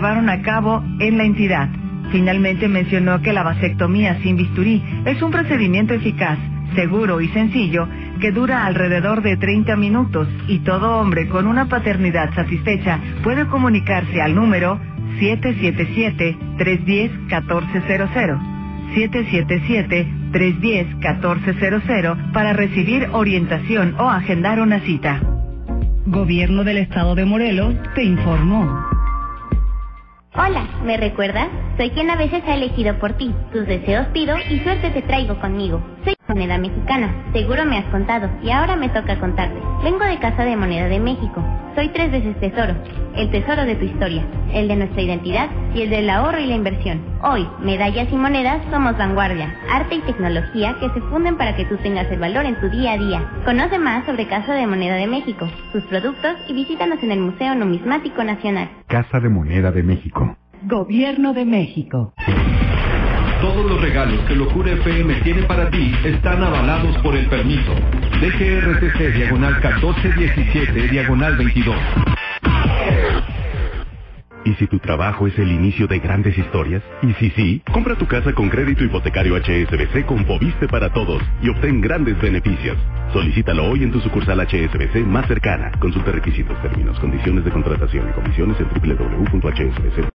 llevaron a cabo en la entidad. Finalmente mencionó que la vasectomía sin bisturí es un procedimiento eficaz, seguro y sencillo que dura alrededor de 30 minutos y todo hombre con una paternidad satisfecha puede comunicarse al número 777-310-1400. 777-310-1400 para recibir orientación o agendar una cita. Gobierno del Estado de Morelos te informó. Hola, ¿me recuerdas? Soy quien a veces ha elegido por ti. Tus deseos pido y suerte te traigo conmigo. Soy moneda mexicana, seguro me has contado, y ahora me toca contarte. Vengo de Casa de Moneda de México. Soy 3 veces tesoro. El tesoro de tu historia, el de nuestra identidad y el del ahorro y la inversión. Hoy, medallas y monedas somos vanguardia, arte y tecnología que se funden para que tú tengas el valor en tu día a día. Conoce más sobre Casa de Moneda de México, sus productos y visítanos en el Museo Numismático Nacional. Casa de Moneda de México. Gobierno de México. Todos los regalos que Locura FM tiene para ti están avalados por el permiso DGRTC/1417/22. ¿Y si tu trabajo es el inicio de grandes historias? ¿Y si sí? Compra tu casa con crédito hipotecario HSBC con Foviste para todos y obtén grandes beneficios. Solicítalo hoy en tu sucursal HSBC más cercana. Consulta requisitos, términos, condiciones de contratación y comisiones en www.hsbc.com.